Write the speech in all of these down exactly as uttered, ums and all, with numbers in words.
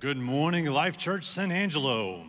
Good morning, Life Church San Angelo.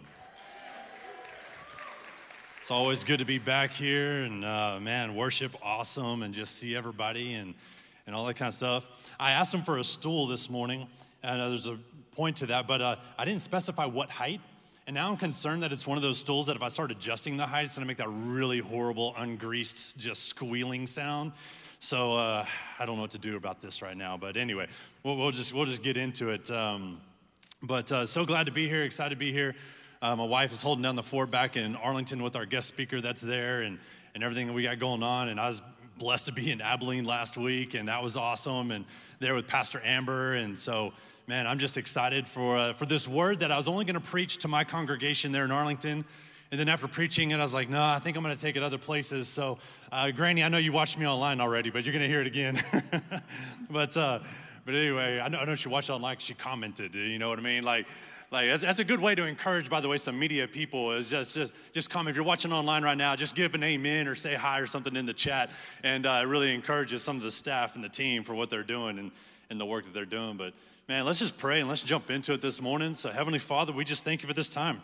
It's always good to be back here and, uh, man, worship awesome and just see everybody and, and all that kind of stuff. I asked them for a stool this morning, and uh, there's a point to that, but uh, I didn't specify what height. And now I'm concerned that it's one of those stools that if I start adjusting the height, it's gonna make that really horrible, ungreased, just squealing sound. So uh, I don't know what to do about this right now. But anyway, we'll, we'll just we'll just get into it. Um, but uh, so glad to be here, excited to be here. Uh, my wife is holding down the fort back in Arlington with our guest speaker that's there and, and everything that we got going on. And I was blessed to be in Abilene last week, and that was awesome. And there with Pastor Amber. And so, man, I'm just excited for uh, for this word that I was only going to preach to my congregation there in Arlington. And then after preaching it, I was like, no, I think I'm going to take it other places. So, uh, Granny, I know you watched me online already, but you're going to hear it again. but uh, but anyway, I know, I know she watched it online 'cause she commented. You know what I mean? Like, like that's, that's a good way to encourage, by the way, some media people is just just just comment. If you're watching online right now, just give an amen or say hi or something in the chat. And uh, it really encourages some of the staff and the team for what they're doing and, and the work that they're doing. But, man, let's just pray and let's jump into it this morning. So, Heavenly Father, we just thank you for this time.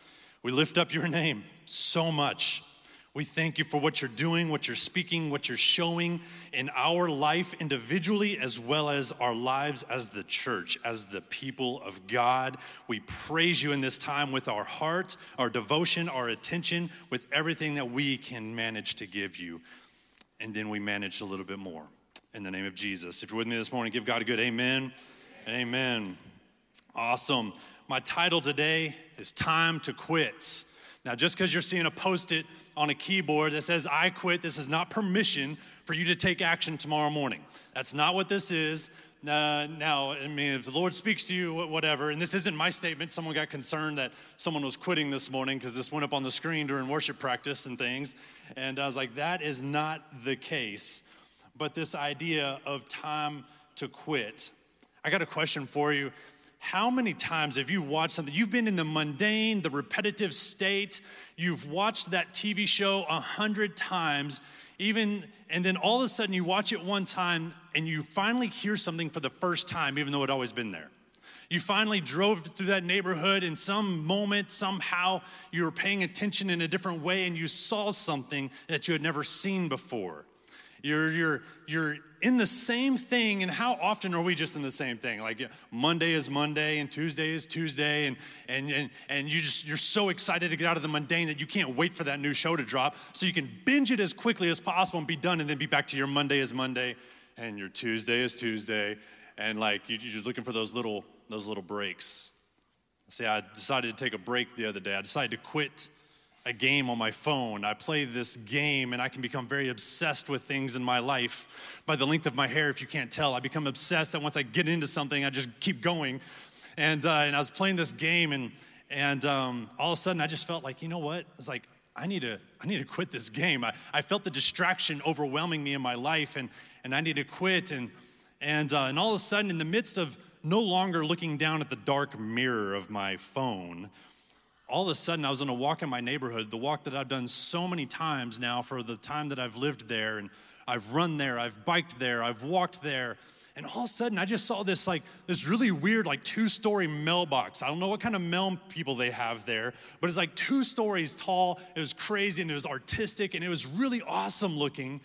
We lift up your name so much. We thank you for what you're doing, what you're speaking, what you're showing in our life individually, as well as our lives as the church, as the people of God. We praise you in this time with our heart, our devotion, our attention, with everything that we can manage to give you. And then we manage a little bit more. In the name of Jesus. If you're with me this morning, give God a good amen and amen. Awesome. My title today is Time to Quit. Now, just because you're seeing a Post-it on a keyboard that says, I quit, this is not permission for you to take action tomorrow morning. That's not what this is. Uh, now, I mean, if the Lord speaks to you, whatever, and this isn't my statement. Someone got concerned that someone was quitting this morning because this went up on the screen during worship practice and things. And I was like, that is not the case. But this idea of time to quit. I got a question for you. How many times have you watched something? You've been in the mundane, the repetitive state. You've watched that T V show a hundred times, even, and then all of a sudden you watch it one time and you finally hear something for the first time, even though it had always been there. You finally drove through that neighborhood in some moment, somehow you were paying attention in a different way and you saw something that you had never seen before. You're, you're, you're in the same thing, and how often are we just in the same thing? Like Monday is Monday, and Tuesday is Tuesday, and and and, and you just, you're so excited to get out of the mundane that you can't wait for that new show to drop, so you can binge it as quickly as possible and be done, and then be back to your Monday is Monday, and your Tuesday is Tuesday, and like you, you're just looking for those little those little breaks. See, I decided to take a break the other day. I decided to quit a game on my phone. I play this game and I can become very obsessed with things in my life. By the length of my hair, if you can't tell, I become obsessed that once I get into something, I just keep going. And uh, and I was playing this game and and um, all of a sudden I just felt like, you know what? It's like, I need to I need to quit this game. I, I felt the distraction overwhelming me in my life and and I need to quit. And and uh, and all of a sudden, in the midst of no longer looking down at the dark mirror of my phone, all of a sudden, I was on a walk in my neighborhood, the walk that I've done so many times now for the time that I've lived there, and I've run there, I've biked there, I've walked there, and all of a sudden, I just saw this like this really weird like two-story mailbox. I don't know what kind of mail people they have there, but it's like two stories tall. It was crazy, and it was artistic, and it was really awesome looking.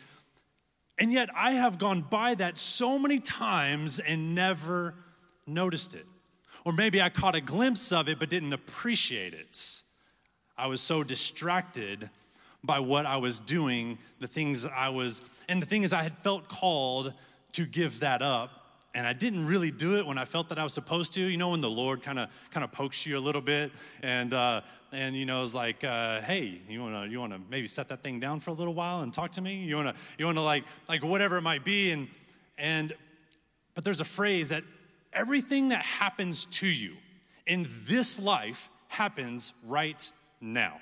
And yet, I have gone by that so many times and never noticed it. Or maybe I caught a glimpse of it but didn't appreciate it. I was so distracted by what I was doing, the things I was, and the thing is I had felt called to give that up, and I didn't really do it when I felt that I was supposed to. You know, when the Lord kind of kind of pokes you a little bit, and uh, and you know, it's like, uh, hey, you wanna you wanna maybe set that thing down for a little while and talk to me? You wanna you wanna like like whatever it might be, and and but there's a phrase that everything that happens to you in this life happens right now.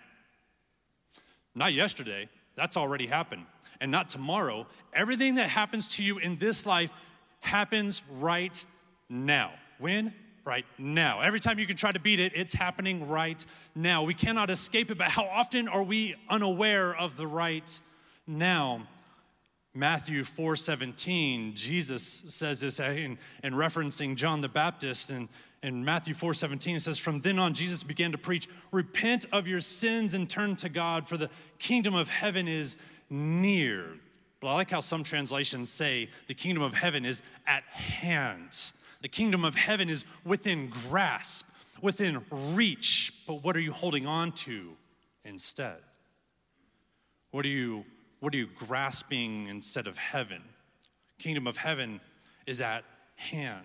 Not yesterday, that's already happened. And not tomorrow. Everything that happens to you in this life happens right now. When? Right now. Every time you can try to beat it, it's happening right now. We cannot escape it, but how often are we unaware of the right now? Matthew four seventeen, Jesus says this in, in referencing John the Baptist, and, In Matthew four seventeen, it says, from then on, Jesus began to preach, repent of your sins and turn to God, for the kingdom of heaven is near. But I like how some translations say the kingdom of heaven is at hand. The kingdom of heaven is within grasp, within reach. But what are you holding on to instead? What are you, what are you grasping instead of heaven? Kingdom of heaven is at hand.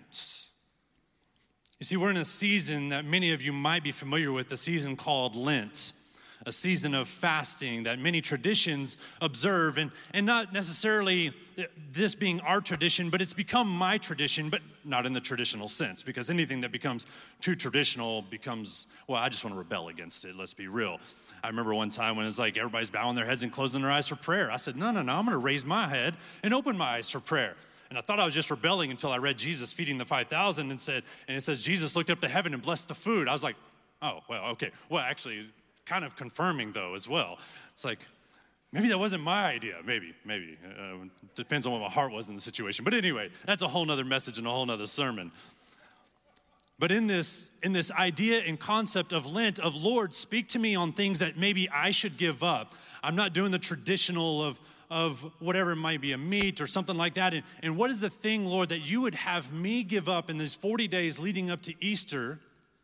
You see, we're in a season that many of you might be familiar with, the season called Lent, a season of fasting that many traditions observe, and, and not necessarily this being our tradition, but it's become my tradition, but not in the traditional sense, because anything that becomes too traditional becomes, well, I just want to rebel against it, let's be real. I remember one time when it's like everybody's bowing their heads and closing their eyes for prayer. I said, no, no, no, I'm going to raise my head and open my eyes for prayer. And I thought I was just rebelling until I read Jesus feeding the five thousand and said, and it says, Jesus looked up to heaven and blessed the food. I was like, oh, well, okay. Well, actually, kind of confirming though as well. It's like, maybe that wasn't my idea. Maybe, maybe. Uh, depends on what my heart was in the situation. But anyway, that's a whole nother message and a whole nother sermon. But in this, in this idea and concept of Lent, of Lord, speak to me on things that maybe I should give up. I'm not doing the traditional of, of whatever it might be, a meat or something like that. And, and what is the thing, Lord, that you would have me give up in these forty days leading up to Easter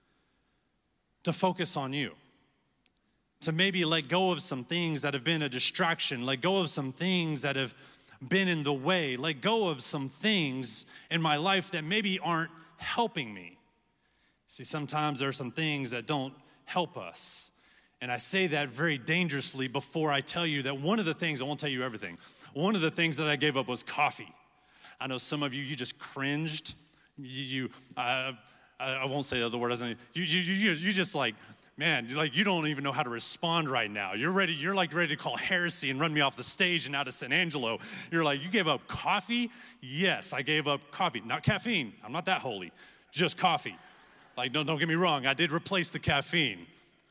to focus on you? To maybe let go of some things that have been a distraction, let go of some things that have been in the way, let go of some things in my life that maybe aren't helping me. See, sometimes there are some things that don't help us. And I say that very dangerously before I tell you that one of the things, I won't tell you everything, one of the things that I gave up was coffee. I know some of you, you just cringed. You, you uh, I, I won't say the other word, doesn't it? You, you, you, you just like, man, you're like, you don't even know how to respond right now. You're ready, you're like ready to call heresy and run me off the stage and out of San Angelo. You're like, you gave up coffee? Yes, I gave up coffee. Not caffeine. I'm not that holy. Just coffee. Like, don't, don't get me wrong. I did replace the caffeine.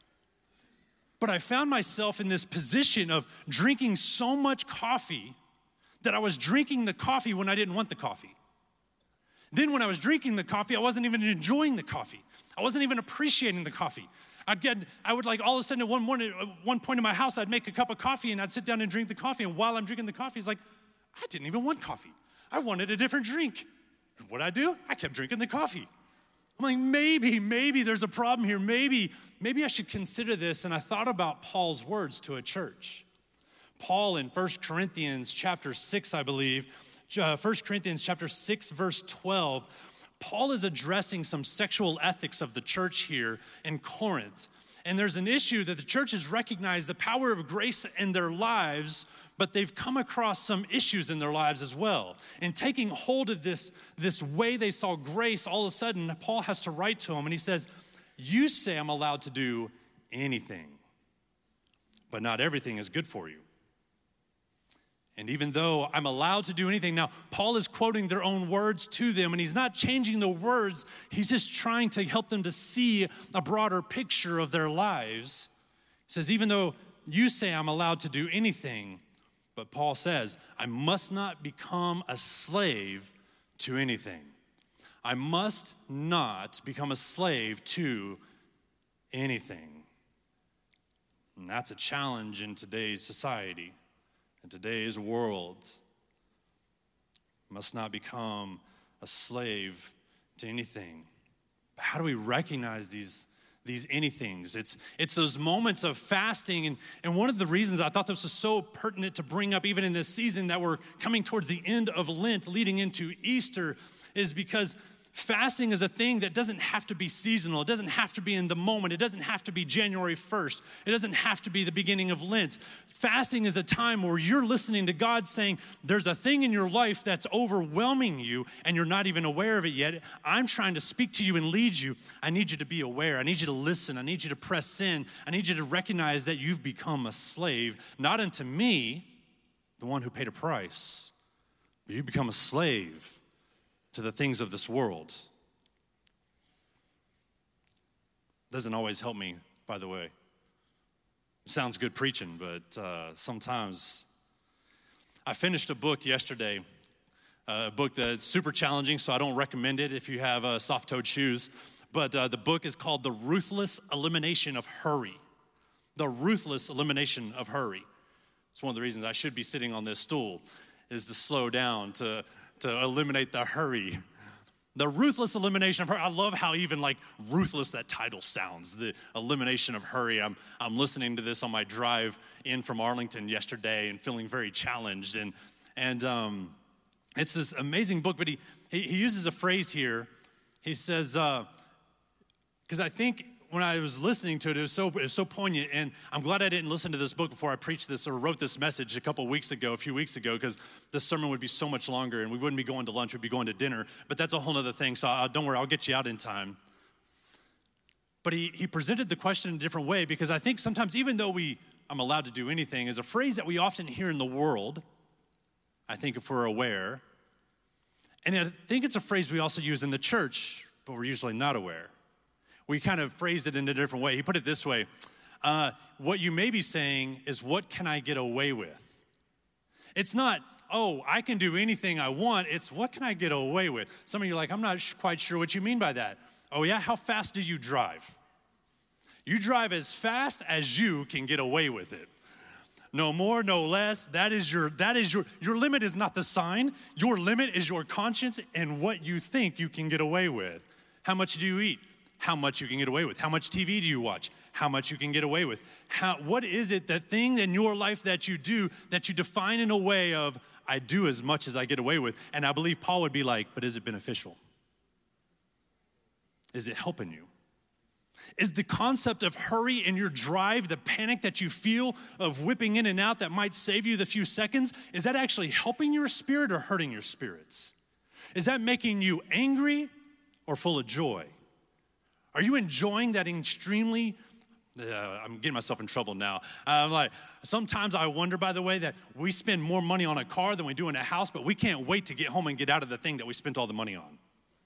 But I found myself in this position of drinking so much coffee that I was drinking the coffee when I didn't want the coffee. Then when I was drinking the coffee, I wasn't even enjoying the coffee. I wasn't even appreciating the coffee. I'd get, I would like all of a sudden at one morning, at one point in my house, I'd make a cup of coffee and I'd sit down and drink the coffee. And while I'm drinking the coffee, it's like, I didn't even want coffee. I wanted a different drink. And what'd I do? I kept drinking the coffee. I'm like, maybe, maybe there's a problem here. Maybe, maybe I should consider this. And I thought about Paul's words to a church. Paul in First Corinthians chapter six, I believe, uh, First Corinthians chapter six, verse twelve, Paul is addressing some sexual ethics of the church here in Corinth. And there's an issue that the church has recognized the power of grace in their lives, but they've come across some issues in their lives as well. And taking hold of this, this way they saw grace, all of a sudden, Paul has to write to them, and he says, you say I'm allowed to do anything, but not everything is good for you. And even though I'm allowed to do anything, now Paul is quoting their own words to them, and he's not changing the words. He's just trying to help them to see a broader picture of their lives. He says, even though you say I'm allowed to do anything, but Paul says, I must not become a slave to anything. I must not become a slave to anything. And that's a challenge in today's society. In today's world, must not become a slave to anything. But how do we recognize these, these anythings? It's, it's those moments of fasting. And, and one of the reasons I thought this was so pertinent to bring up even in this season that we're coming towards the end of Lent leading into Easter is because fasting is a thing that doesn't have to be seasonal. It doesn't have to be in the moment. It doesn't have to be January first. It doesn't have to be the beginning of Lent. Fasting is a time where you're listening to God saying, there's a thing in your life that's overwhelming you and you're not even aware of it yet. I'm trying to speak to you and lead you. I need you to be aware. I need you to listen. I need you to press in. I need you to recognize that you've become a slave, not unto me, the one who paid a price, but you become a slave to the things of this world. Doesn't always help me, by the way. Sounds good preaching, but uh, sometimes. I finished a book yesterday, uh, a book that's super challenging, so I don't recommend it if you have uh, soft-toed shoes. But uh, the book is called The Ruthless Elimination of Hurry. The Ruthless Elimination of Hurry. It's one of the reasons I should be sitting on this stool, is to slow down, to, to eliminate the hurry. The Ruthless Elimination of Hurry. I love how even like ruthless that title sounds, the elimination of hurry. I'm, I'm listening to this on my drive in from Arlington yesterday and feeling very challenged. And, and um, it's this amazing book, but he, he, he uses a phrase here. He says, because uh, I think when I was listening to it, it was, so, it was so poignant, and I'm glad I didn't listen to this book before I preached this or wrote this message a couple weeks ago, a few weeks ago, because this sermon would be so much longer, and we wouldn't be going to lunch, we'd be going to dinner, but that's a whole other thing, so uh, don't worry, I'll get you out in time. But he, he presented the question in a different way, because I think sometimes, even though we, I'm allowed to do anything, is a phrase that we often hear in the world, I think if we're aware, and I think it's a phrase we also use in the church, but we're usually not aware. We kind of phrased it in a different way. He put it this way, uh, what you may be saying is, what can I get away with? It's not, oh, I can do anything I want. It's, what can I get away with? Some of you are like, I'm not sh- quite sure what you mean by that. Oh yeah, how fast do you drive? You drive as fast as you can get away with it. No more, no less. That is your, that is your, your limit is not the sign. Your limit is your conscience and what you think you can get away with. How much do you eat? How much you can get away with. How much T V do you watch? How much you can get away with. How, what is it, that thing in your life that you do that you define in a way of, I do as much as I get away with? And I believe Paul would be like, but is it beneficial? Is it helping you? Is the concept of hurry in your drive, the panic that you feel of whipping in and out that might save you the few seconds, is that actually helping your spirit or hurting your spirits? Is that making you angry or full of joy? Are you enjoying that extremely, uh, I'm getting myself in trouble now. I'm like, sometimes I wonder, by the way, that we spend more money on a car than we do in a house, but we can't wait to get home and get out of the thing that we spent all the money on.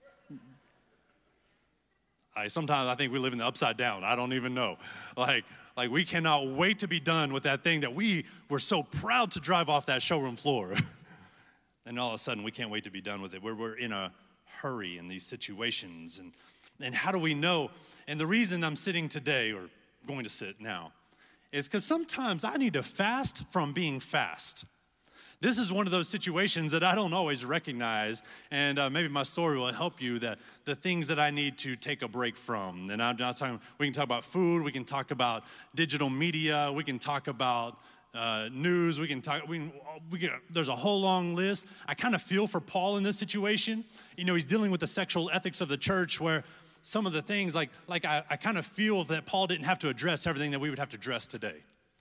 I, sometimes I think we live in the upside down. I don't even know. Like, like we cannot wait to be done with that thing that we were so proud to drive off that showroom floor. And all of a sudden, we can't wait to be done with it. We're, we're in a hurry in these situations. And And how do we know? And the reason I'm sitting today, or going to sit now, is because sometimes I need to fast from being fast. This is one of those situations that I don't always recognize, and uh, maybe my story will help you, that the things that I need to take a break from. And I'm not talking, we can talk about food, we can talk about digital media, we can talk about Uh, news, we can talk, we can, we can, there's a whole long list. I kind of feel for Paul in this situation. You know, he's dealing with the sexual ethics of the church, where some of the things, like, like I, I kind of feel that Paul didn't have to address everything that we would have to address today.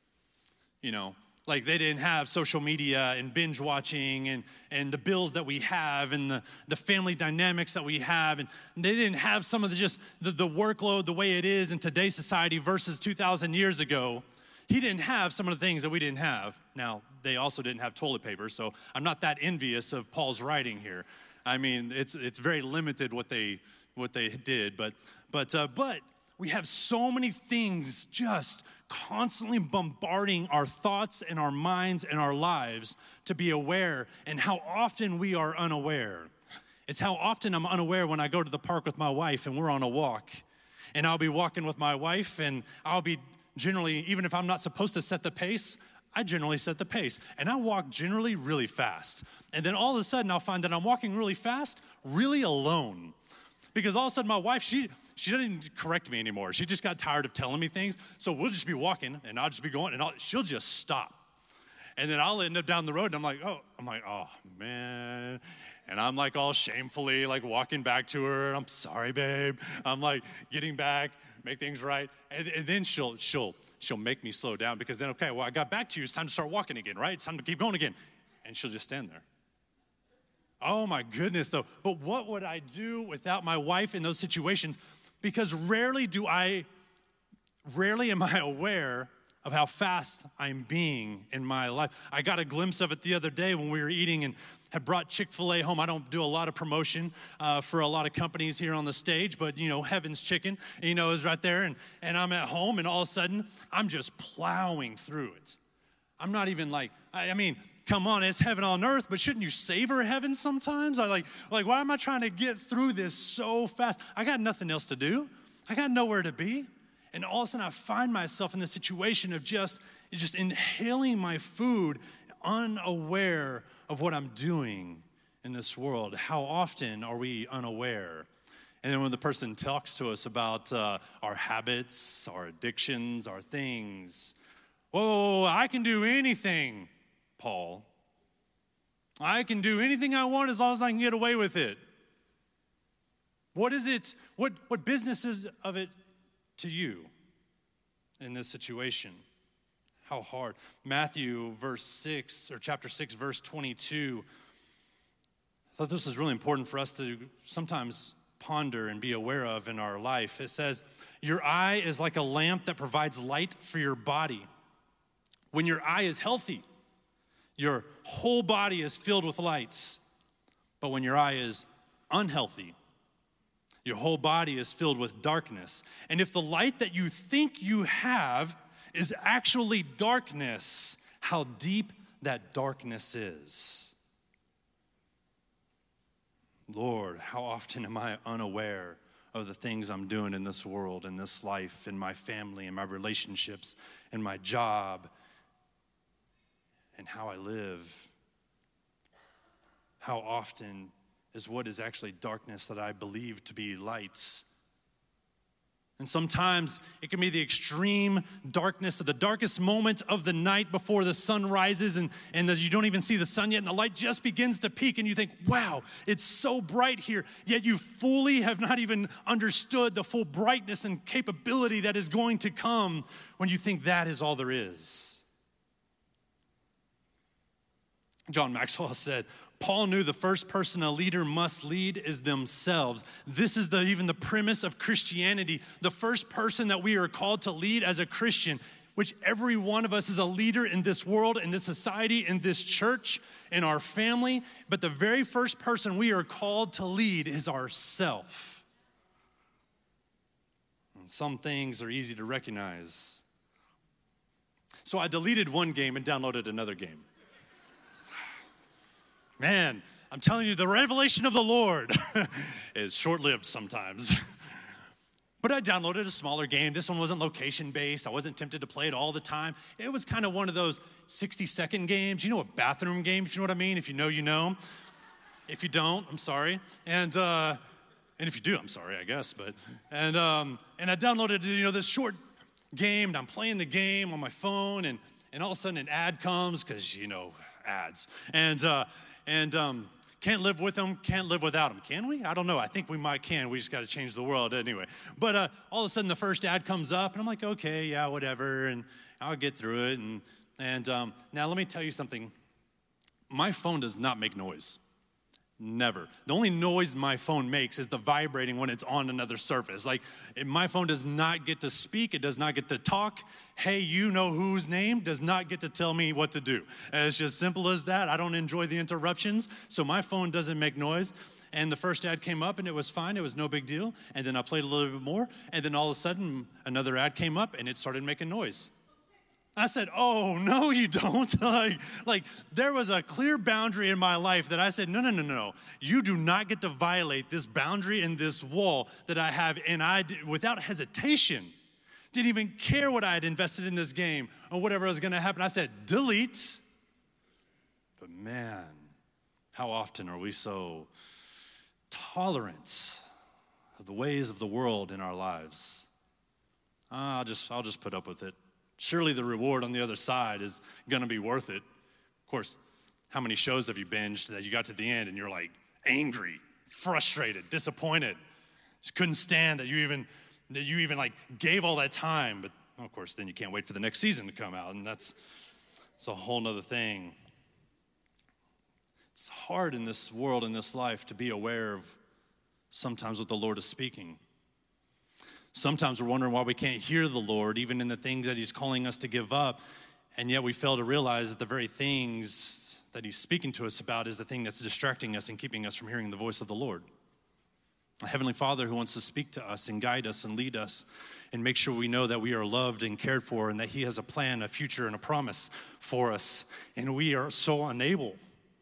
You know, like they didn't have social media and binge watching and, and the bills that we have and the, the family dynamics that we have. And they didn't have some of the just the, the workload the way it is in today's society versus two thousand years ago. He didn't have some of the things that we didn't have. Now, they also didn't have toilet paper, so I'm not that envious of Paul's writing here. I mean, it's it's very limited what they what they did, but but uh, but we have so many things just constantly bombarding our thoughts and our minds and our lives to be aware, and how often we are unaware. It's how often I'm unaware when I go to the park with my wife and we're on a walk, and I'll be walking with my wife, and I'll be generally, even if I'm not supposed to set the pace, I generally set the pace. And I walk generally really fast. And then all of a sudden, I'll find that I'm walking really fast, really alone. Because all of a sudden, my wife, she she doesn't correct me anymore. She just got tired of telling me things. So we'll just be walking, and I'll just be going, and I'll, she'll just stop. And then I'll end up down the road, and I'm like, oh, I'm like, oh, man. And I'm like all shamefully like walking back to her. I'm sorry, babe. I'm like getting back, make things right. And, and then she'll she'll she'll make me slow down, because then, okay, well, I got back to you. It's time to start walking again, right? It's time to keep going again. And she'll just stand there. Oh my goodness, though. But what would I do without my wife in those situations? Because rarely do I, rarely am I aware of how fast I'm being in my life. I got a glimpse of it the other day when we were eating and had brought Chick-fil-A home. I don't do a lot of promotion uh, for a lot of companies here on the stage, but, you know, Heaven's Chicken, you know, is right there. And, and I'm at home, and all of a sudden, I'm just plowing through it. I'm not even like, I, I mean, come on, it's heaven on earth, but shouldn't you savor heaven sometimes? I like, like, why am I trying to get through this so fast? I got nothing else to do. I got nowhere to be. And all of a sudden I find myself in the situation of just, just inhaling my food, unaware of what I'm doing in this world. How often are we unaware? And then when the person talks to us about uh, our habits, our addictions, our things, whoa, I can do anything, Paul. I can do anything I want as long as I can get away with it. What is it, what, what business is of it to you in this situation? How hard. Matthew verse six, or chapter six, verse twenty-two. I thought this was really important for us to sometimes ponder and be aware of in our life. It says, your eye is like a lamp that provides light for your body. When your eye is healthy, your whole body is filled with lights. But when your eye is unhealthy, your whole body is filled with darkness. And if the light that you think you have is actually darkness, how deep that darkness is. Lord, how often am I unaware of the things I'm doing in this world, in this life, in my family, in my relationships, in my job, and how I live? How often is what is actually darkness that I believe to be lights? And sometimes it can be the extreme darkness of the darkest moment of the night before the sun rises and, and the, you don't even see the sun yet and the light just begins to peak and you think, wow, it's so bright here. Yet you fully have not even understood the full brightness and capability that is going to come when you think that is all there is. John Maxwell said, Paul knew the first person a leader must lead is themselves. This is the, even the premise of Christianity. The first person that we are called to lead as a Christian, which every one of us is a leader in this world, in this society, in this church, in our family. But the very first person we are called to lead is ourself. And some things are easy to recognize. So I deleted one game and downloaded another game. Man, I'm telling you, the revelation of the Lord is short-lived sometimes. But I downloaded a smaller game. This one wasn't location-based. I wasn't tempted to play it all the time. It was kind of one of those sixty-second games. You know, a bathroom game, if you know what I mean. If you know, you know. If you don't, I'm sorry. And uh, and if you do, I'm sorry, I guess. But and um, and I downloaded, you know, this short game. And I'm playing the game on my phone, and and all of a sudden an ad comes because, you know, ads. And uh, and um, can't live with them, can't live without them. Can we? I don't know. I think we might can. We just got to change the world anyway. But uh, all of a sudden the first ad comes up, and I'm like, okay, yeah, whatever, and I'll get through it. And and um, now let me tell you something. My phone does not make noise. Never. The only noise my phone makes is the vibrating when it's on another surface. Like, my phone does not get to speak. It does not get to talk. Hey, you know whose name does not get to tell me what to do. And it's just simple as that. I don't enjoy the interruptions, so my phone doesn't make noise. And the first ad came up, and it was fine. It was no big deal. And then I played a little bit more, and then all of a sudden, another ad came up, and it started making noise. I said, oh, no, you don't. like, like, there was a clear boundary in my life that I said, no, no, no, no. You do not get to violate this boundary and this wall that I have. And I, did, without hesitation, didn't even care what I had invested in this game or whatever was going to happen. I said, delete. But man, how often are we so tolerant of the ways of the world in our lives? Uh, I'll just, I'll just put up with it. Surely the reward on the other side is going to be worth it. Of course, how many shows have you binged that you got to the end and you're like angry, frustrated, disappointed? Just couldn't stand that you even that you even like gave all that time. But of course, then you can't wait for the next season to come out, and that's it's a whole nother thing. It's hard in this world, in this life, to be aware of sometimes what the Lord is speaking. Sometimes we're wondering why we can't hear the Lord, even in the things that he's calling us to give up, and yet we fail to realize that the very things that he's speaking to us about is the thing that's distracting us and keeping us from hearing the voice of the Lord. A Heavenly Father who wants to speak to us and guide us and lead us and make sure we know that we are loved and cared for and that he has a plan, a future, and a promise for us. And we are so unable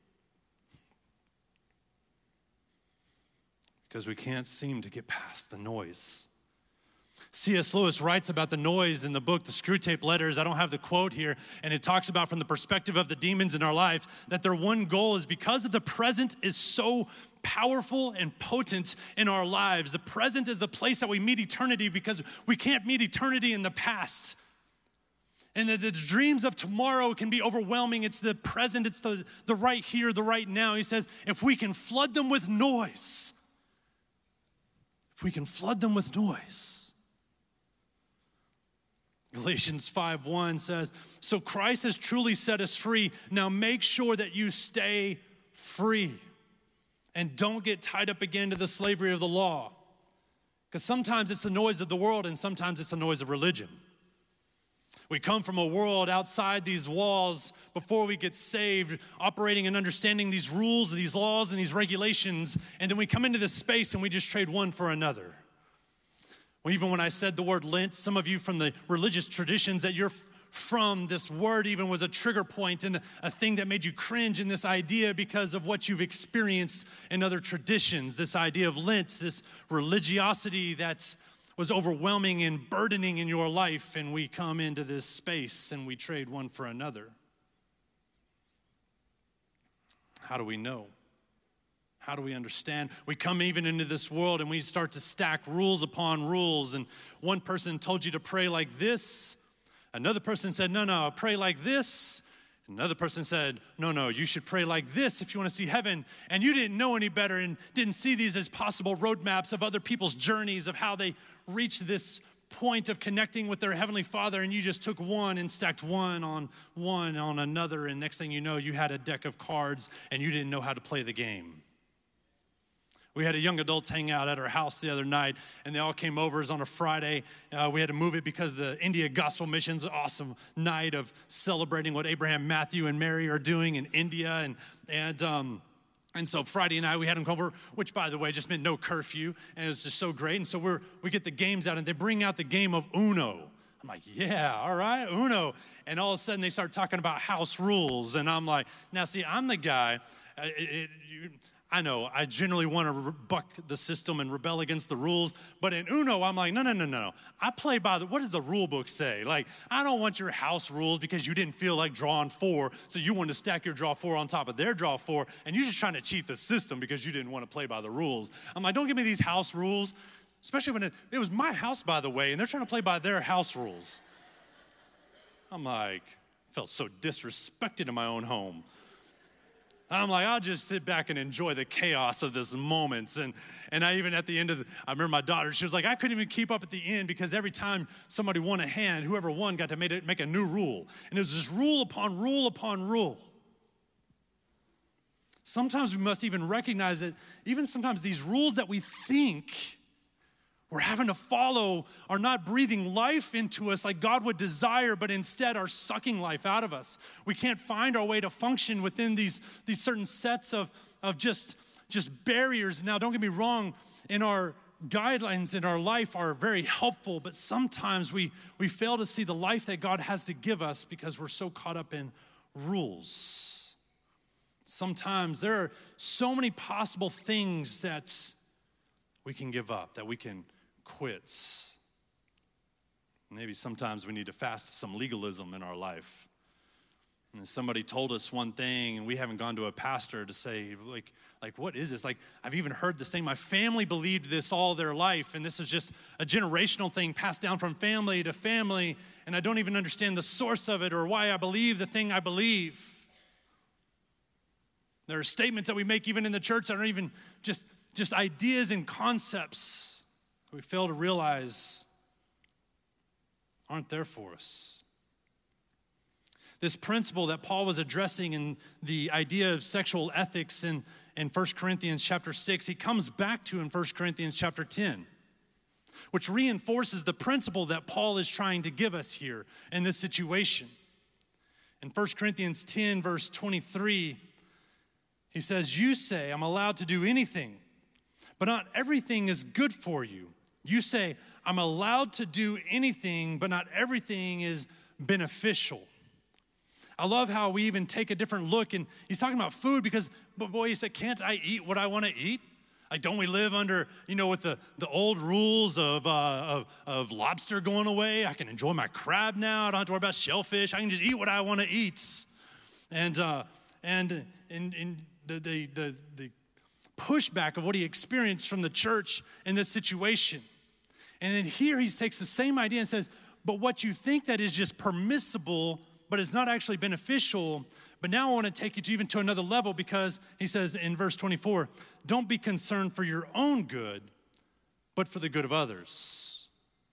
because we can't seem to get past the noise. C S Lewis writes about the noise in the book, The Screwtape Letters. I don't have the quote here. And it talks about from the perspective of the demons in our life that their one goal is because of the present is so powerful and potent in our lives. The present is the place that we meet eternity because we can't meet eternity in the past. And the, the dreams of tomorrow can be overwhelming. It's the present, it's the, the right here, the right now. He says, if we can flood them with noise, if we can flood them with noise. Galatians five one says, so Christ has truly set us free. Now make sure that you stay free and don't get tied up again to the slavery of the law. Because sometimes it's the noise of the world and sometimes it's the noise of religion. We come from a world outside these walls before we get saved, operating and understanding these rules, these laws, and these regulations, and then we come into this space and we just trade one for another. Well, even when I said the word Lent, some of you from the religious traditions that you're f- from, this word even was a trigger point and a thing that made you cringe in this idea because of what you've experienced in other traditions. This idea of Lent, this religiosity that was overwhelming and burdening in your life, and we come into this space and we trade one for another. How do we know? How do we understand? We come even into this world and we start to stack rules upon rules. And one person told you to pray like this. Another person said, no, no, pray like this. Another person said, no, no, you should pray like this if you want to see heaven. And you didn't know any better and didn't see these as possible roadmaps of other people's journeys of how they reached this point of connecting with their Heavenly Father. And you just took one and stacked one on one on another. And next thing you know, you had a deck of cards and you didn't know how to play the game. We had a young adults hang out at our house the other night, and they all came over. It was on a Friday. Uh, we had to move it because the India Gospel Mission's awesome night of celebrating what Abraham, Matthew, and Mary are doing in India. And and um, and so Friday night we had them come over, which, by the way, just meant no curfew, and it was just so great. And so we're we get the games out, and they bring out the game of Uno. I'm like, yeah, all right, Uno. And all of a sudden they start talking about house rules, and I'm like, now see, I'm the guy. Uh, it, it, you, I know, I generally want to buck the system and rebel against the rules, but in Uno, I'm like, no, no, no, no. I play by the, what does the rule book say? Like, I don't want your house rules because you didn't feel like drawing four, so you want to stack your draw four on top of their draw four, and you're just trying to cheat the system because you didn't want to play by the rules. I'm like, don't give me these house rules, especially when it, it was my house, by the way, and they're trying to play by their house rules. I'm like, felt so disrespected in my own home. I'm like, I'll just sit back and enjoy the chaos of this moment. And and I even at the end of the, I remember my daughter, she was like, I couldn't even keep up at the end because every time somebody won a hand, whoever won got to make, it, make a new rule. And it was just rule upon rule upon rule. Sometimes we must even recognize that even sometimes these rules that we think we're having to follow are not breathing life into us like God would desire, but instead are sucking life out of us. We can't find our way to function within these, these certain sets of, of just, just barriers. Now, don't get me wrong, in our guidelines in our life are very helpful, but sometimes we, we fail to see the life that God has to give us because we're so caught up in rules. Sometimes there are so many possible things that we can give up, that we can quits. Maybe sometimes we need to fast some legalism in our life. And somebody told us one thing and we haven't gone to a pastor to say, like, like what is this? Like, I've even heard this thing. My family believed this all their life, and this is just a generational thing passed down from family to family, and I don't even understand the source of it or why I believe the thing I believe. There are statements that we make even in the church that are even just, just ideas and concepts we fail to realize aren't there for us. This principle that Paul was addressing in the idea of sexual ethics in, in First Corinthians chapter six, he comes back to in First Corinthians chapter ten, which reinforces the principle that Paul is trying to give us here in this situation. In First Corinthians ten, verse twenty-three, he says, you say, I'm allowed to do anything, but not everything is good for you. You say, I'm allowed to do anything, but not everything is beneficial. I love how we even take a different look, and he's talking about food because, but boy, he said, can't I eat what I want to eat? Like, don't we live under, you know, with the, the old rules of, uh, of of lobster going away? I can enjoy my crab now. I don't have to worry about shellfish. I can just eat what I want to eat. And uh, and and, and the, the the the pushback of what he experienced from the church in this situation. And then here he takes the same idea and says, but what you think that is just permissible, but it's not actually beneficial. But now I want to take you to even to another level, because he says in verse twenty-four, don't be concerned for your own good, but for the good of others.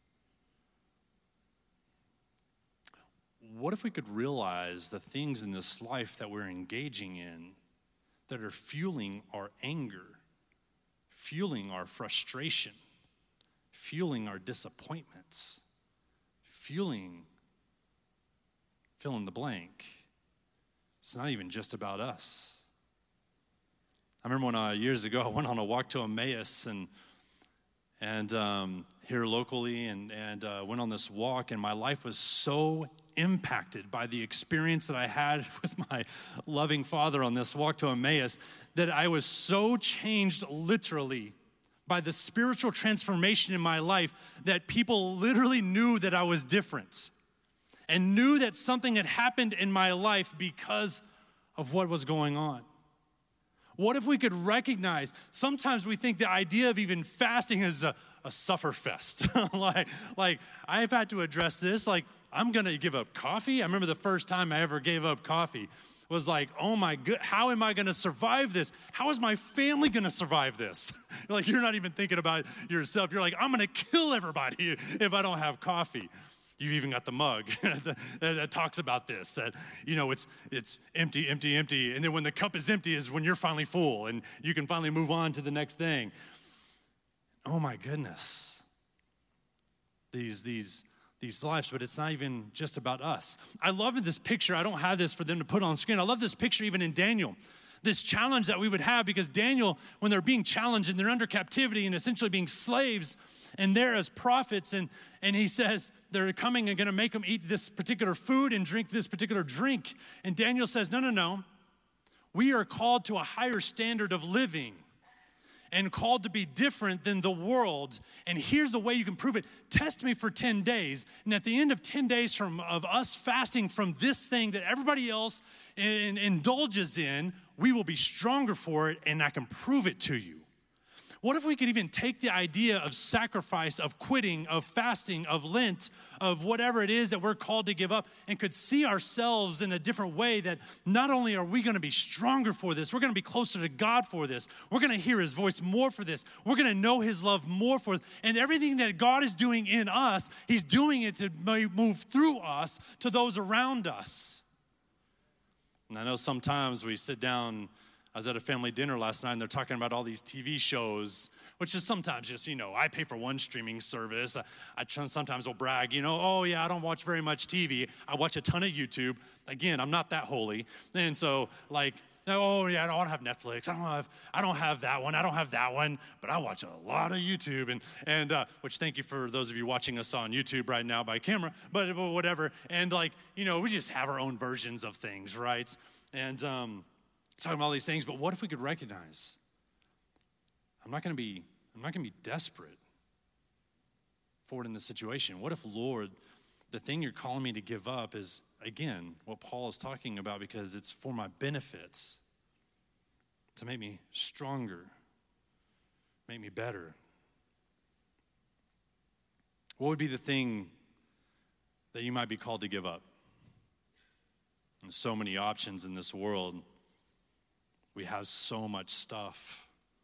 What if we could realize the things in this life that we're engaging in that are fueling our anger, fueling our frustration, fueling our disappointments, fueling fill in the blank. It's not even just about us. I remember when uh, years ago I went on a walk to Emmaus and and um, here locally and, and uh, went on this walk, and my life was so impacted by the experience that I had with my loving Father on this walk to Emmaus that I was so changed literally by the spiritual transformation in my life that people literally knew that I was different and knew that something had happened in my life because of what was going on. What if we could recognize, sometimes we think the idea of even fasting is a, a suffer fest. like, like, I've had to address this, like, I'm gonna give up coffee. I remember the first time I ever gave up coffee was like, oh my God, how am I gonna survive this? How is my family gonna survive this? Like, you're not even thinking about yourself. You're like, I'm gonna kill everybody if I don't have coffee. You've even got the mug that, that talks about this, that, you know, it's it's empty, empty, empty. And then when the cup is empty is when you're finally full and you can finally move on to the next thing. Oh my goodness. These, these, these lives, but it's not even just about us. I love this picture. I don't have this for them to put on screen. I love this picture even in Daniel. This challenge that we would have, because Daniel, when they're being challenged and they're under captivity and essentially being slaves, and they're as prophets, and, and he says they're coming and going to make them eat this particular food and drink this particular drink. And Daniel says, no, no, no. We are called to a higher standard of living and called to be different than the world. And here's the way you can prove it. Test me for ten days. And at the end of ten days from of us fasting from this thing that everybody else in, indulges in, we will be stronger for it, and I can prove it to you. What if we could even take the idea of sacrifice, of quitting, of fasting, of Lent, of whatever it is that we're called to give up, and could see ourselves in a different way, that not only are we going to be stronger for this, we're going to be closer to God for this. We're going to hear his voice more for this. We're going to know his love more for this. And everything that God is doing in us, he's doing it to move through us to those around us. And I know sometimes we sit down. I was at a family dinner last night, and they're talking about all these T V shows, which is sometimes just, you know, I pay for one streaming service. I, I sometimes will brag, you know, oh, yeah, I don't watch very much T V. I watch a ton of YouTube. Again, I'm not that holy. And so, like, oh, yeah, I don't have Netflix. I don't have I don't have that one. I don't have that one. But I watch a lot of YouTube, and, and uh, which thank you for those of you watching us on YouTube right now by camera, but, but whatever. And, like, you know, we just have our own versions of things, right? And, um... talking about all these things, but what if we could recognize, I'm not going to be, I'm not going to be desperate for it in this situation. What if, Lord, the thing you're calling me to give up is, again, what Paul is talking about, because it's for my benefits, to make me stronger, make me better. What would be the thing that you might be called to give up? There's so many options in this world. We have so much stuff.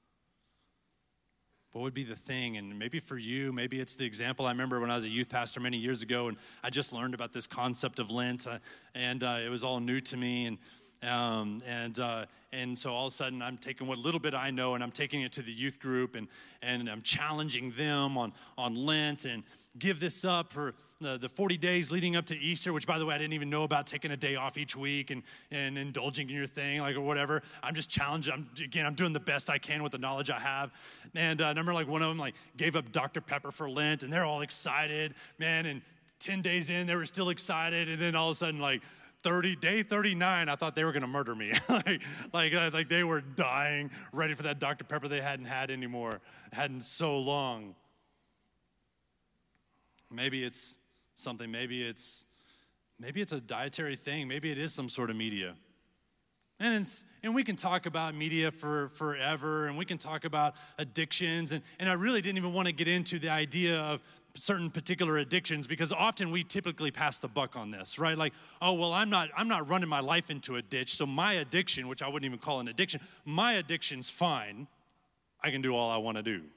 What would be the thing? And maybe for you, maybe it's the example. I remember when I was a youth pastor many years ago, and I just learned about this concept of Lent, uh, and uh, it was all new to me. And um, and uh, and so all of a sudden I'm taking what little bit I know and I'm taking it to the youth group, and, and I'm challenging them on, on Lent and give this up for the, the forty days leading up to Easter, which, by the way, I didn't even know about, taking a day off each week and, and indulging in your thing, like, or whatever. I'm just challenged. I'm, again, I'm doing the best I can with the knowledge I have. And uh, I remember, like, one of them, like, gave up Doctor Pepper for Lent, and they're all excited, man, and ten days in, they were still excited, and then all of a sudden, like, thirty, day thirty-nine, I thought they were going to murder me. like, like, uh, like they were dying, ready for that Doctor Pepper they hadn't had anymore, hadn't so long. Maybe it's something, maybe it's, maybe it's a dietary thing, maybe it is some sort of media. And it's, and we can talk about media for forever, and we can talk about addictions, and, and I really didn't even want to get into the idea of certain particular addictions, because often we typically pass the buck on this, right? Like, oh, well, I'm not I'm not running my life into a ditch, so my addiction, which I wouldn't even call an addiction, my addiction's fine. I can do all I want to do.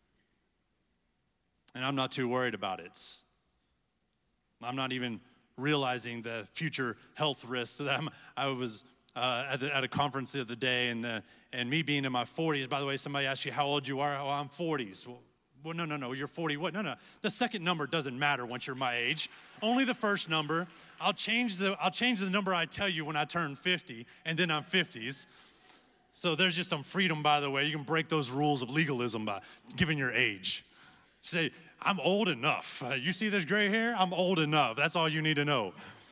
And I'm not too worried about it. I'm not even realizing the future health risks. That I'm, I was uh, at, the, at a conference the other day, and uh, and me being in my forties, by the way, somebody asked you how old you are. Oh, I'm forties. Well, Well, no, no, no, you're forty. What? No, no. The second number doesn't matter once you're my age. Only the first number. I'll change the I'll change the number I tell you when I turn fifty, and then I'm fifties. So there's just some freedom, by the way. You can break those rules of legalism by giving your age. Say, I'm old enough. Uh, you see this gray hair? I'm old enough. That's all you need to know.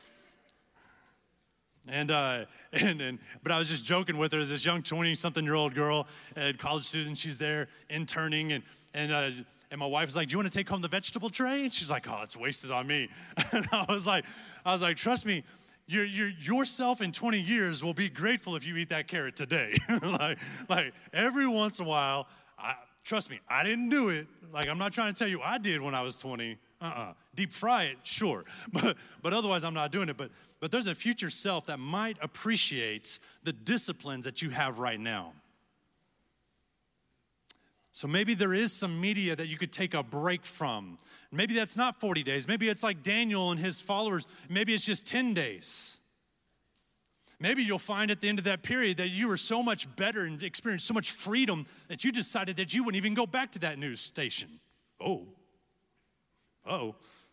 And, uh, and and but I was just joking with her. There's this young twenty-something-year-old girl, a college student. She's there interning, and and uh, and my wife was like, "Do you want to take home the vegetable tray?" And she's like, "Oh, it's wasted on me." And I was like, "I was like, trust me, your your yourself in twenty years will be grateful if you eat that carrot today." like like every once in a while, I, trust me, I didn't do it. Like, I'm not trying to tell you I did when I was twenty. Uh-uh. Deep fry it, sure. But but otherwise, I'm not doing it. But but there's a future self that might appreciate the disciplines that you have right now. So maybe there is some media that you could take a break from. Maybe that's not forty days. Maybe it's like Daniel and his followers. Maybe it's just ten days. Maybe you'll find at the end of that period that you were so much better and experienced so much freedom that you decided that you wouldn't even go back to that news station. Oh. Oh.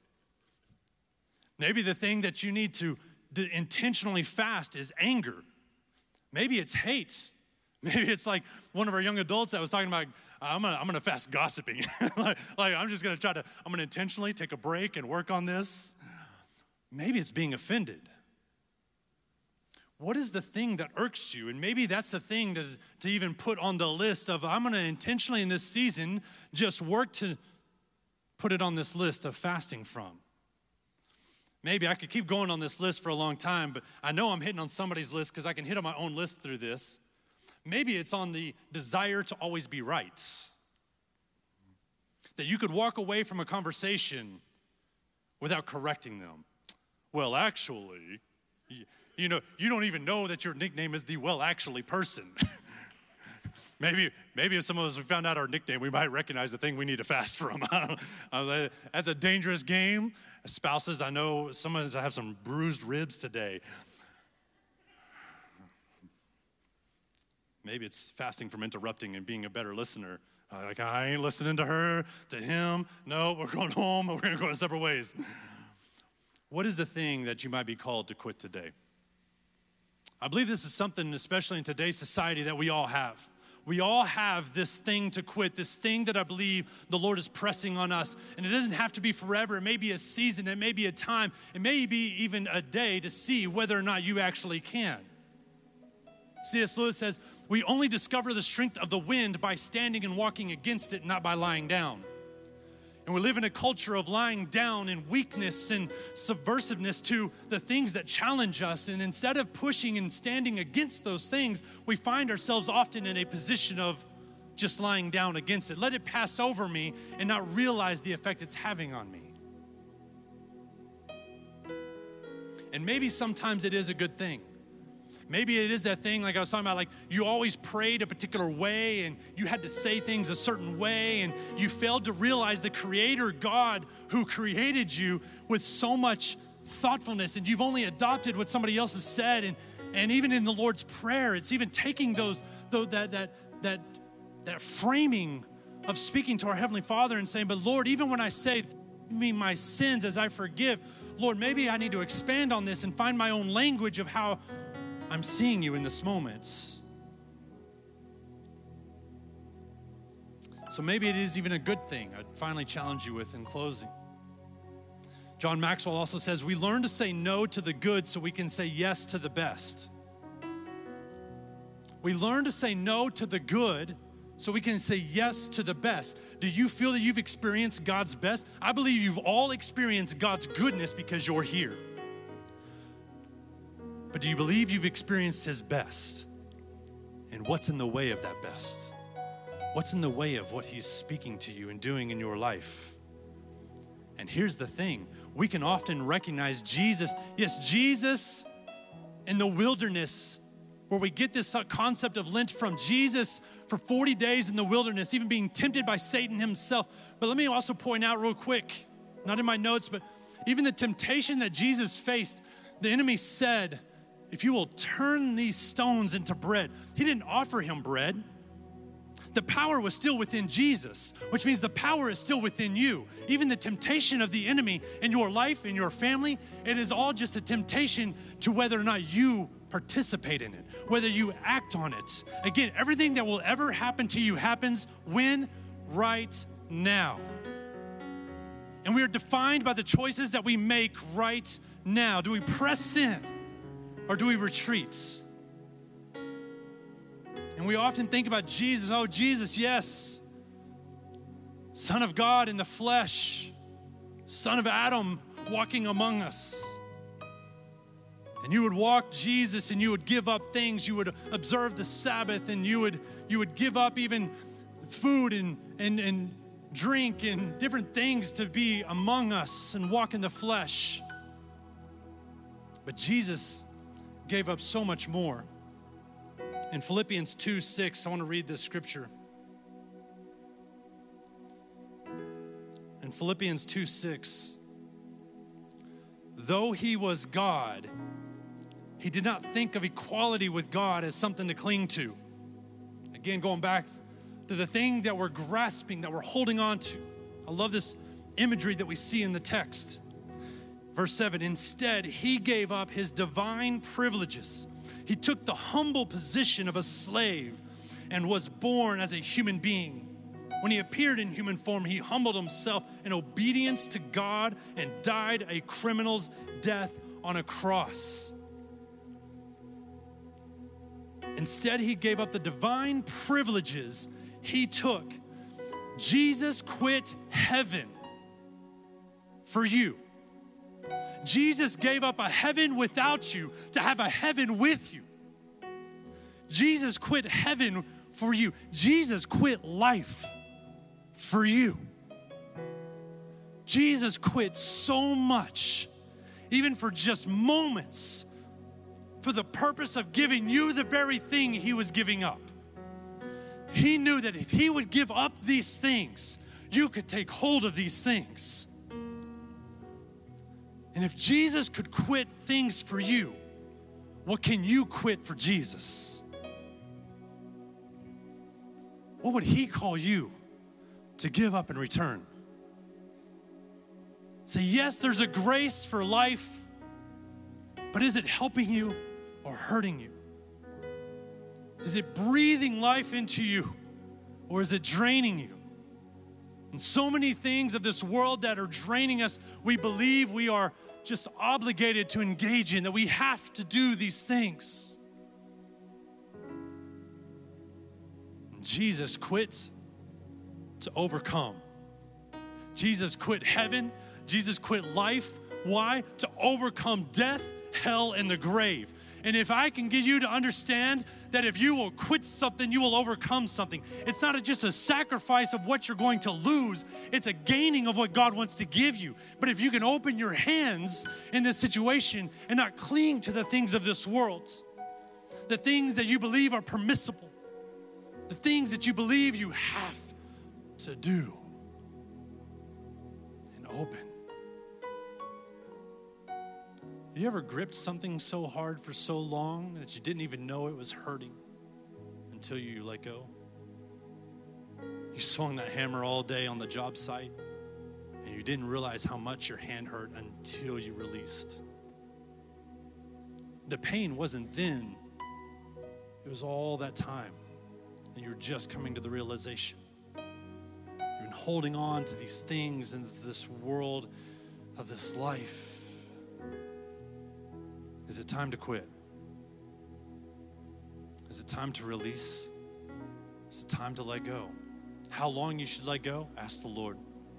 Maybe the thing that you need to intentionally fast is anger. Maybe it's hate. Maybe it's like one of our young adults that was talking about, I'm gonna, I'm gonna fast gossiping. like, like I'm just gonna try to, I'm gonna intentionally take a break and work on this. Maybe it's being offended. What is the thing that irks you? And maybe that's the thing to, to even put on the list of, I'm gonna intentionally in this season just work to put it on this list of fasting from. Maybe I could keep going on this list for a long time, but I know I'm hitting on somebody's list because I can hit on my own list through this. Maybe it's on the desire to always be right. That you could walk away from a conversation without correcting them. Well, actually, you know, you don't even know that your nickname is the well, actually person. maybe, maybe if some of us we found out our nickname, we might recognize the thing we need to fast from. That's a dangerous game. Spouses, I know some of us have some bruised ribs today. Maybe it's fasting from interrupting and being a better listener. Uh, like, I ain't listening to her, to him. No, we're going home, or we're going to go in separate ways. What is the thing that you might be called to quit today? I believe this is something, especially in today's society, that we all have. We all have this thing to quit, this thing that I believe the Lord is pressing on us. And it doesn't have to be forever. It may be a season. It may be a time. It may be even a day to see whether or not you actually can. C S Lewis says, we only discover the strength of the wind by standing and walking against it, not by lying down. And we live in a culture of lying down and weakness and subversiveness to the things that challenge us. And instead of pushing and standing against those things, we find ourselves often in a position of just lying down against it. Let it pass over me and not realize the effect it's having on me. And maybe sometimes it is a good thing. Maybe it is that thing like I was talking about, like you always prayed a particular way and you had to say things a certain way and you failed to realize the Creator God who created you with so much thoughtfulness, and you've only adopted what somebody else has said, and, And even in the Lord's Prayer, it's even taking those, though that that that that framing of speaking to our Heavenly Father and saying, but Lord, even when I say, forgive me my sins as I forgive, Lord, maybe I need to expand on this and find my own language of how I'm seeing you in this moment. So maybe it is even a good thing. I'd finally challenge you with in closing. John Maxwell also says, we learn to say no to the good so we can say yes to the best. We learn to say no to the good so we can say yes to the best. Do you feel that you've experienced God's best? I believe you've all experienced God's goodness because you're here. But do you believe you've experienced His best? And what's in the way of that best? What's in the way of what He's speaking to you and doing in your life? And here's the thing. We can often recognize Jesus. Yes, Jesus in the wilderness, where we get this concept of Lent from. Jesus for forty days in the wilderness, even being tempted by Satan himself. But let me also point out real quick, not in my notes, but even the temptation that Jesus faced, the enemy said, if you will turn these stones into bread. He didn't offer him bread. The power was still within Jesus, which means the power is still within you. Even the temptation of the enemy in your life, in your family, it is all just a temptation to whether or not you participate in it, whether you act on it. Again, everything that will ever happen to you happens when? Right now. And we are defined by the choices that we make right now. Do we press in or do we retreat? And we often think about Jesus. Oh, Jesus, yes. Son of God in the flesh. Son of Adam walking among us. And you would walk Jesus and you would give up things. You would observe the Sabbath and you would you would give up even food and, and, and drink and different things to be among us and walk in the flesh. But Jesus gave up so much more. In Philippians two six, I want to read this scripture. In Philippians two six, though he was God, he did not think of equality with God as something to cling to. Again, going back to the thing that we're grasping, that we're holding on to. I love this imagery that we see in the text. Verse seven, instead, he gave up his divine privileges. He took the humble position of a slave and was born as a human being. When he appeared in human form, he humbled himself in obedience to God and died a criminal's death on a cross. Instead, he gave up the divine privileges he took. Jesus quit heaven for you. Jesus gave up a heaven without you to have a heaven with you. Jesus quit heaven for you. Jesus quit life for you. Jesus quit so much, even for just moments, for the purpose of giving you the very thing he was giving up. He knew that if he would give up these things, you could take hold of these things. And if Jesus could quit things for you, what can you quit for Jesus? What would he call you to give up in return? Say, yes, there's a grace for life, but is it helping you or hurting you? Is it breathing life into you or is it draining you? And so many things of this world that are draining us, we believe we are just obligated to engage in, that we have to do these things. And Jesus quit to overcome. Jesus quit heaven. Jesus quit life. Why? To overcome death, hell, and the grave. And if I can get you to understand that if you will quit something, you will overcome something. It's not a, just a sacrifice of what you're going to lose. It's a gaining of what God wants to give you. But if you can open your hands in this situation and not cling to the things of this world, the things that you believe are permissible, the things that you believe you have to do, and open. You ever gripped something so hard for so long that you didn't even know it was hurting until you let go? You swung that hammer all day on the job site, and you didn't realize how much your hand hurt until you released. The pain wasn't then. It was all that time, and you're just coming to the realization. You've been holding on to these things in this world of this life. Is it time to quit? Is it time to release? Is it time to let go? How long you should let go? Ask the Lord.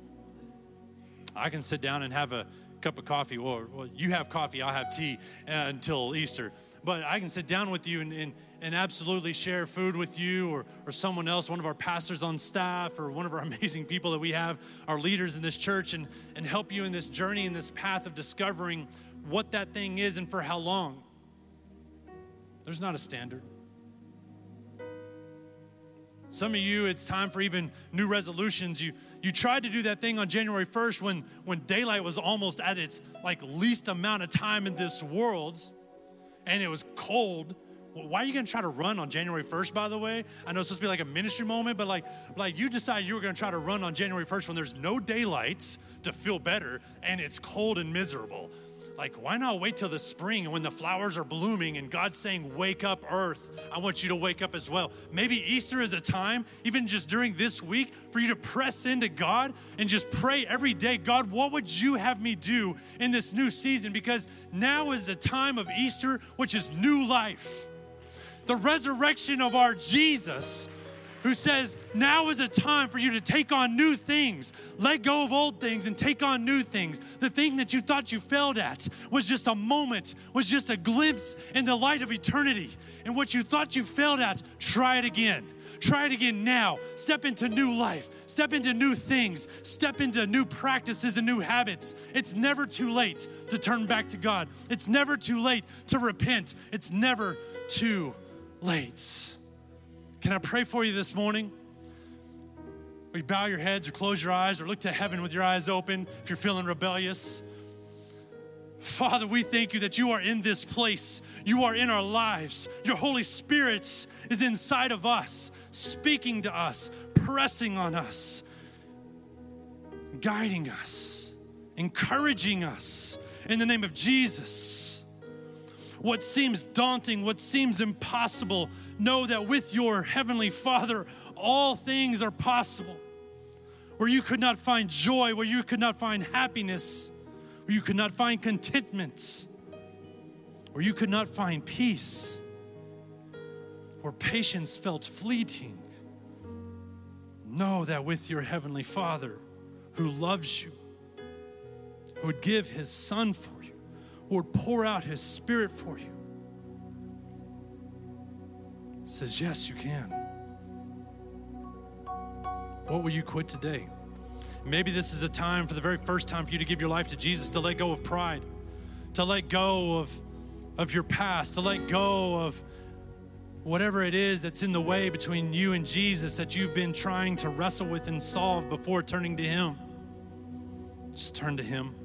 I can sit down and have a cup of coffee, or well, you have coffee, I'll have tea uh, until Easter. But I can sit down with you and, and, and absolutely share food with you, or, or someone else, one of our pastors on staff, or one of our amazing people that we have, our leaders in this church, and, and help you in this journey, in this path of discovering what that thing is and for how long. There's not a standard. Some of you, it's time for even new resolutions. You you tried to do that thing on January first when, when daylight was almost at its like least amount of time in this world, and it was cold. Well, why are you gonna try to run on January first, by the way? I know it's supposed to be like a ministry moment, but like, like you decided you were gonna try to run on January first when there's no daylights to feel better and it's cold and miserable. Like, why not wait till the spring when the flowers are blooming and God's saying, wake up, earth. I want you to wake up as well. Maybe Easter is a time, even just during this week, for you to press into God and just pray every day, God, what would you have me do in this new season? Because now is the time of Easter, which is new life. The resurrection of our Jesus, who says, now is a time for you to take on new things. Let go of old things and take on new things. The thing that you thought you failed at was just a moment, was just a glimpse in the light of eternity. And what you thought you failed at, try it again. Try it again now. Step into new life. Step into new things. Step into new practices and new habits. It's never too late to turn back to God. It's never too late to repent. It's never too late. Can I pray for you this morning? Or you bow your heads or close your eyes or look to heaven with your eyes open if you're feeling rebellious. Father, we thank you that you are in this place. You are in our lives. Your Holy Spirit is inside of us, speaking to us, pressing on us, guiding us, encouraging us in the name of Jesus. What seems daunting, what seems impossible, know that with your Heavenly Father, all things are possible. Where you could not find joy, where you could not find happiness, where you could not find contentment, where you could not find peace, where patience felt fleeting, know that with your Heavenly Father who loves you, who would give His Son for you, who would pour out His Spirit for you, says, yes, you can. What will you quit today? Maybe this is a time for the very first time for you to give your life to Jesus, to let go of pride, to let go of, of your past, to let go of whatever it is that's in the way between you and Jesus that you've been trying to wrestle with and solve before turning to Him. Just turn to Him.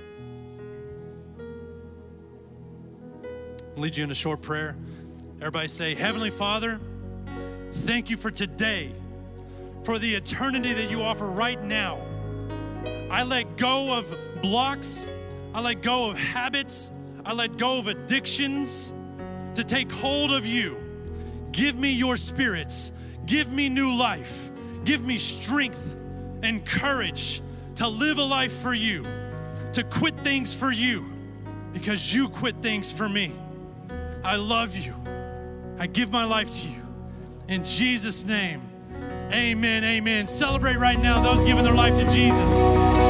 I'll lead you in a short prayer. Everybody say, Heavenly Father, thank you for today, for the eternity that you offer right now. I let go of blocks. I let go of habits. I let go of addictions to take hold of you. Give me your spirits. Give me new life. Give me strength and courage to live a life for you, to quit things for you, because you quit things for me. I love you. I give my life to you. In Jesus' name, amen, amen. Celebrate right now those giving their life to Jesus.